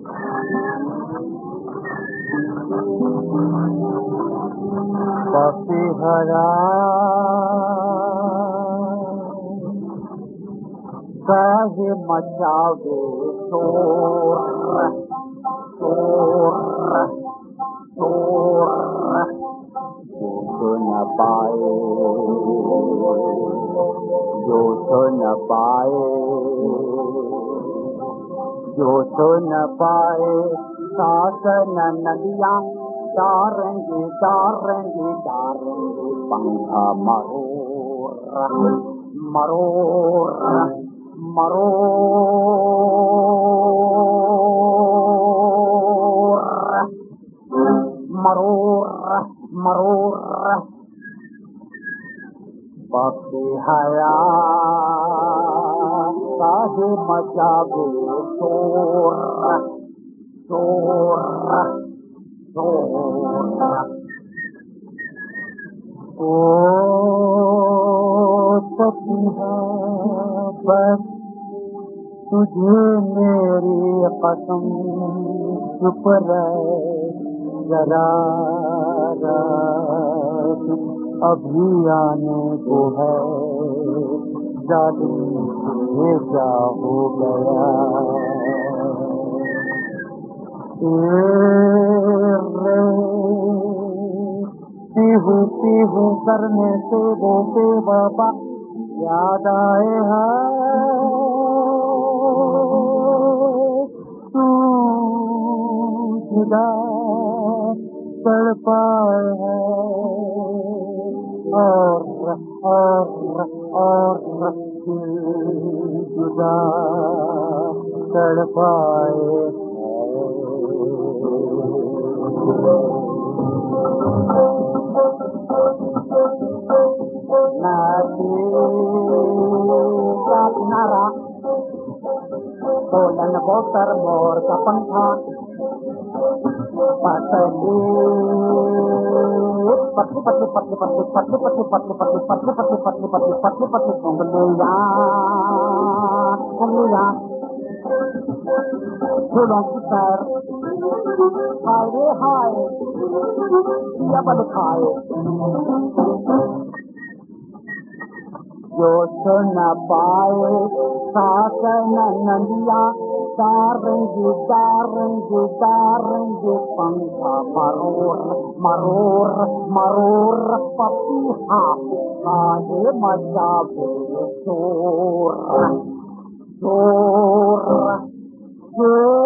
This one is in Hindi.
पपीहरा काहे मचावे शोर शोर शोर, जो सुन पाए जो सुन पाए जो सुन पाए शासन नदियाँ डारेंगे डारेंगे डारेंगे पंखा मरोर मरोर मरोर मरोर मरोर। पपीहरा काहे मचावे शोर शोर शोर। ओ पपीहा बस तुझे मेरी कसम, चुप रहे जरा रात अभी आने को है, जालिम ये क्या हो गया। पीहू पीहू करने से वो बेवफा याद आए हैं, तू जुदा तड़पाए है और दिल जुदा तड़पाए का किनारा सोलन बोतर मोर का पंखा, पतली पतली पतली पतली पतली पतली पतली पतली पतली पतली पतली पतली पतली पतली पतली उंगलियां उंगलियां फूलों की पैर हाय रे हाय या बल खाए। जो सुन पाए शासन नदियाँ डारेंगे डारेंगे डारेंगे पंखा मरोर मरोर मरोर। पपीहा काहे मचावे शोर शोर शोर।